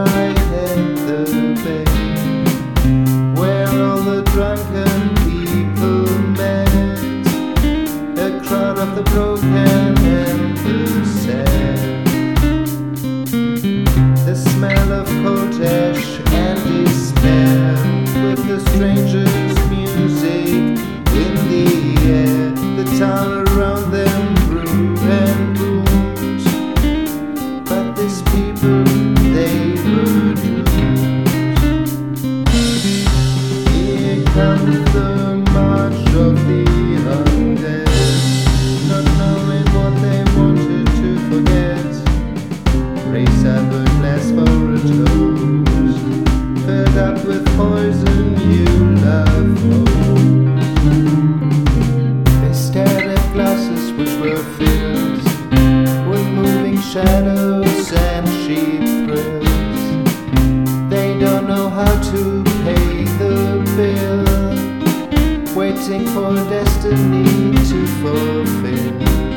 night at the bay, where all the drunken people met, a crowd of the broken and the sad. The smell of cold ash and despair, with the strangers' music in the air. The town around them grew and boomed, but these people, they were doomed. Here comes the march of the undead, not knowing what they wanted to forget. Raise up a glass for a toast, filled up with poison you love most. They stared at glasses which were filled with moving shadows and cheap thrills. They don't know how to pay the bill, waiting for destiny to fulfill.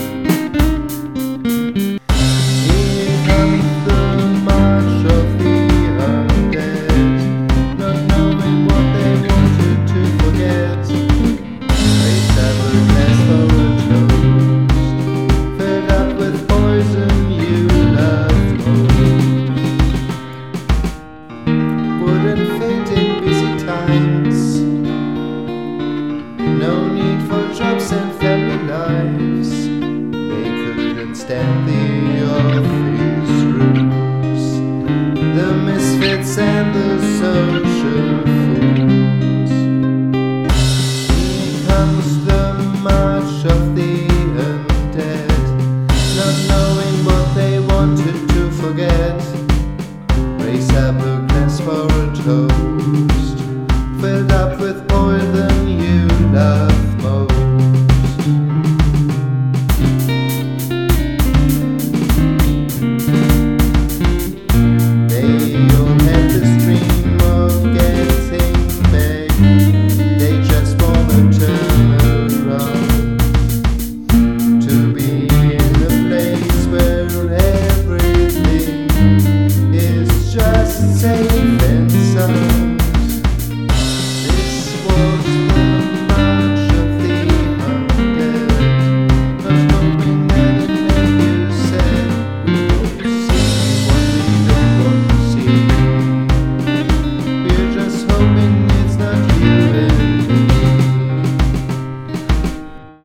Here comes the march of the undead, not knowing what they wanted to forget. Raise up a glass for a toast, filled up with poison you love most. Wouldn't fit in busy times, no need for jobs and family lives. They couldn't stand the office rules, the misfits and the social fools. Here comes the march of the undead, not knowing what they wanted to forget. Raise up a glass for a toast, filled up with poison you love most. They